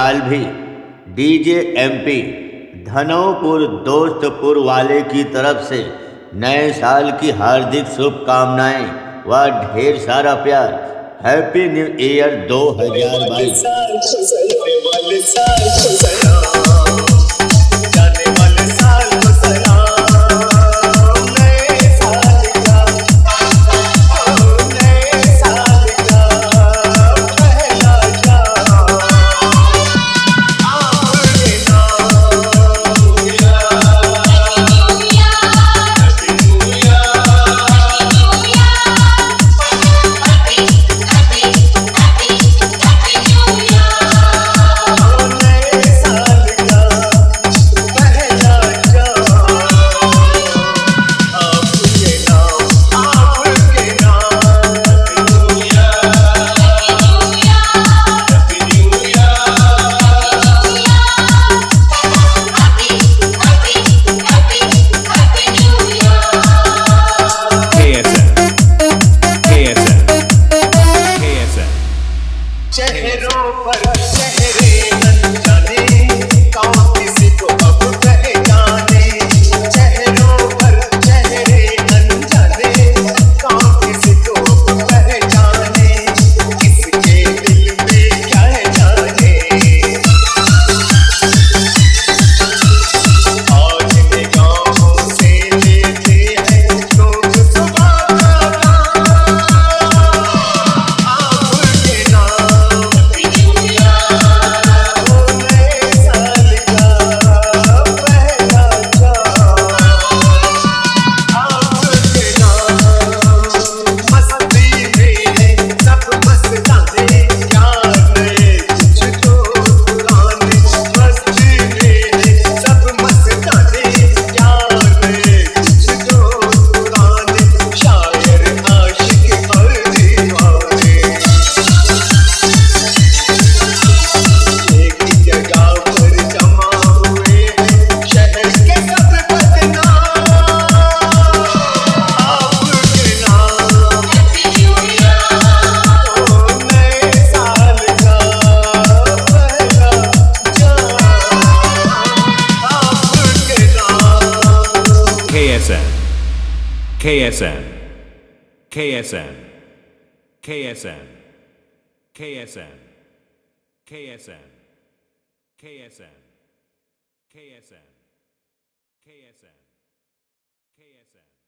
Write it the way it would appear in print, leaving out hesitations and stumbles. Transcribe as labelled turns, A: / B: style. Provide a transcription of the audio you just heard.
A: साल भी DJ MP धनोपुर Dostpur वाले की तरफ से नए साल की हार्दिक शुभकामनाएं व ढेर सारा प्यार। Happy new year 2022।
B: चेहरों पर चेहरे अनजाने, कौन किसी को अब पहचाने। चेहरों पर चेहरे अनजाने, कौन किसी को अब पहचाने। किसके दिल में क्या है जाने। आज निगाहों से लेते हैं लोग सुबह का
C: KSN, KSN, KSN, KSN, KSN, KSN, KSN, KSN, KSN, KSN.